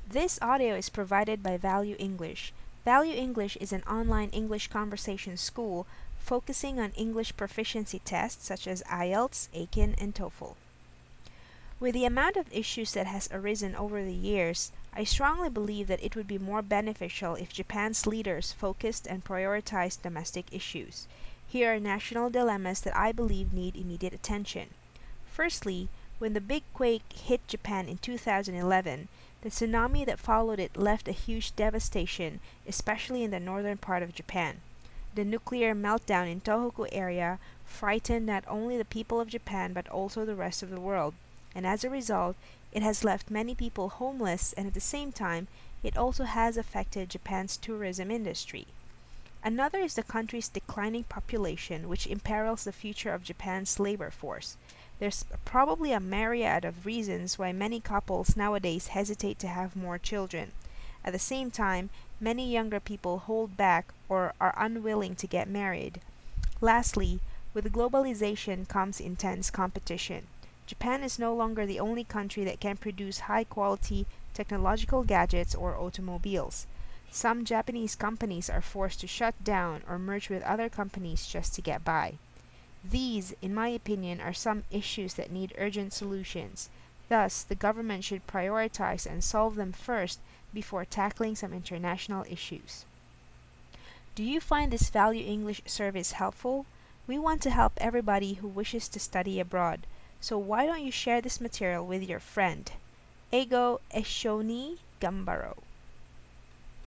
This audio is provided by Value English. Value English is an online English conversation school focusing on English proficiency tests such as IELTS, ACAN, and TOEFL. With the amount of issues that has arisen over the years, I strongly believe that it would be more beneficial if Japan's leaders focused and prioritized domestic issues. Here are national dilemmas that I believe need immediate attention. Firstly, when the big quake hit Japan in 2011, the tsunami that followed it left a huge devastation, especially in the northern part of Japan. The nuclear meltdown in Tohoku area frightened not only the people of Japan but also the rest of the world, and as a result, it has left many people homeless, and at the same time, it also has affected Japan's tourism industry. Another is the country's declining population, which imperils the future of Japan's labor force. There's probably a myriad of reasons why many couples nowadays hesitate to have more children. At the same time, many younger people hold back or are unwilling to get married. Lastly, with globalization comes intense competition. Japan is no longer the only country that can produce high-quality technological gadgets or automobiles. Some Japanese companies are forced to shut down or merge with other companies just to get by. These, in my opinion, are some issues that need urgent solutions. Thus, the government should prioritize and solve them first before tackling some international issues. Do you find this Value English service helpful? We want to help everybody who wishes to study abroad. So why don't you share this material with your friend? Eigo Eshoni Gambaro.